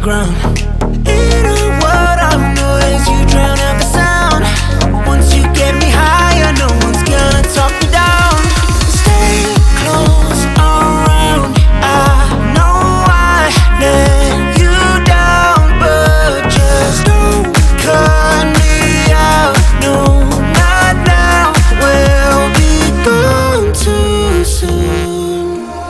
ground. In a world of noise, you drown out the sound. Once you get me higher, no one's gonna talk me down. Stay close around. I know I let you down, but just don't cut me out. No, not now. We'll be gone too soon.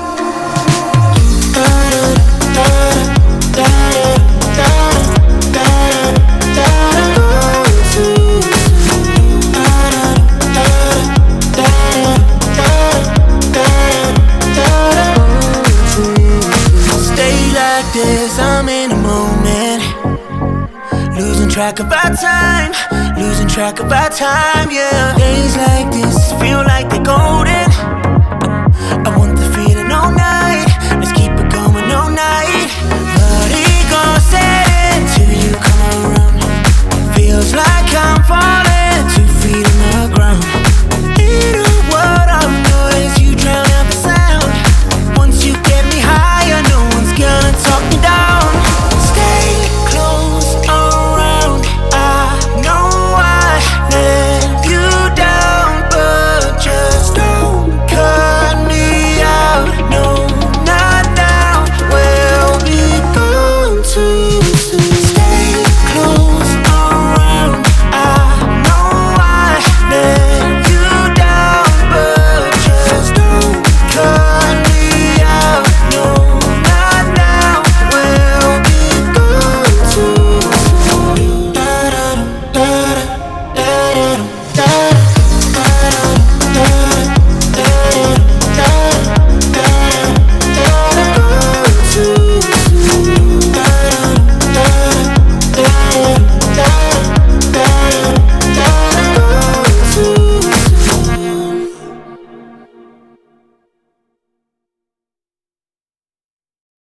I'm in a moment, losing track of our time, losing track of our time, yeah. Days like this feel like they're golden. I want the feeling all night, let's keep it going all night. Body gon' set till you come around. Feels like I'm falling 2 feet on the ground. In a world of noise, you drown out the sound. Once you get me higher, no one's gonna talk me down. Stay close around. I know I let you down, but just don't cut me out. No, not now. We'll be gone too soon. Stay close around. I know I let you down, but just don't cut me out. No, not now. We'll be gone too soon. Da da da da da da da.